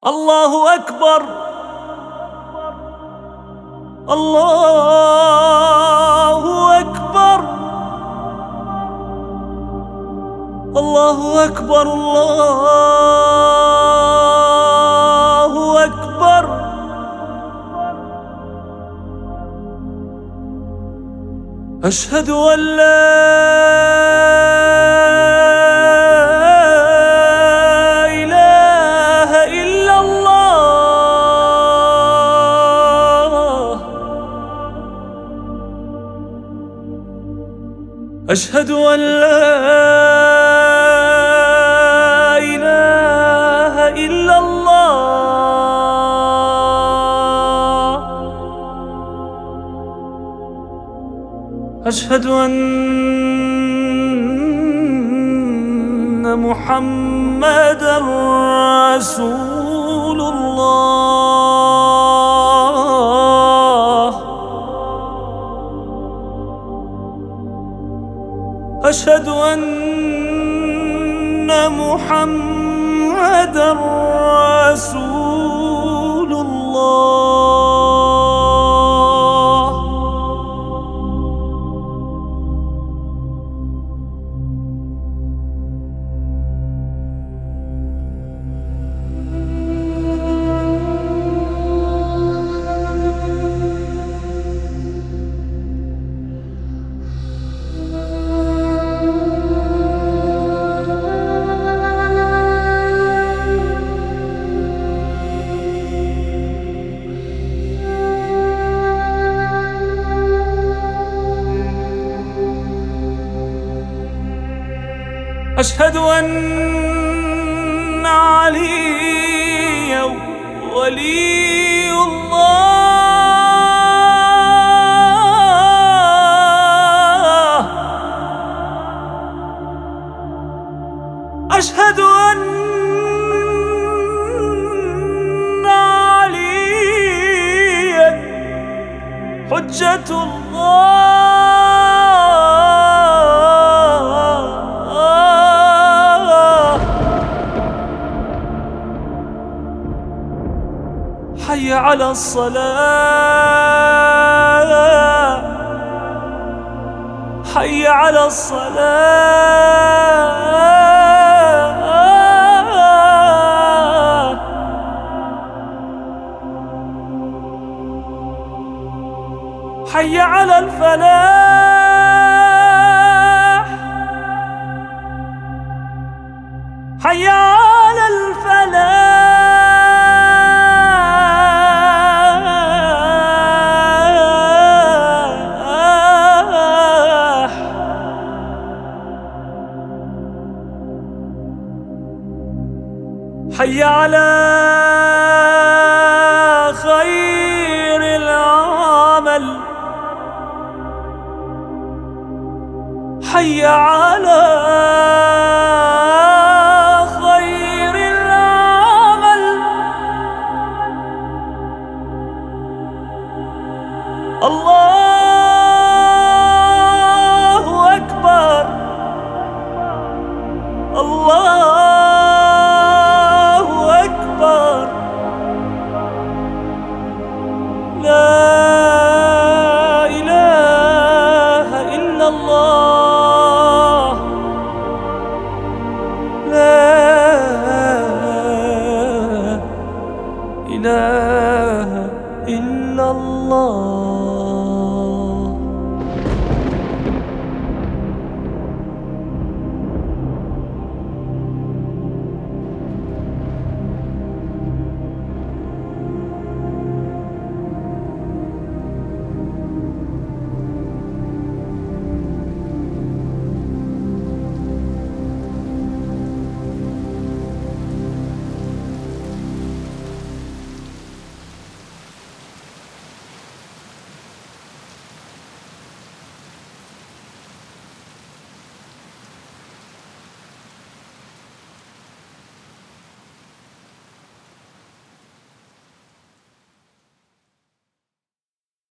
الله أكبر، الله أكبر، الله أكبر، الله أكبر. أشهد أن أشهد أن لا إله إلا الله. أشهد أن محمدًا رسول الله. أشهد أن محمدًا رسول الله. أشهد أن عليا ولي الله. أشهد أن عليا حجة الله. حي على الصلاة، حي على الصلاة. حي على الفلاح، حي على الفلاح. حي على خير العمل، حي على خير العمل. الله أكبر، الله أكبر. لا إله إلا الله، لا إله إلا الله.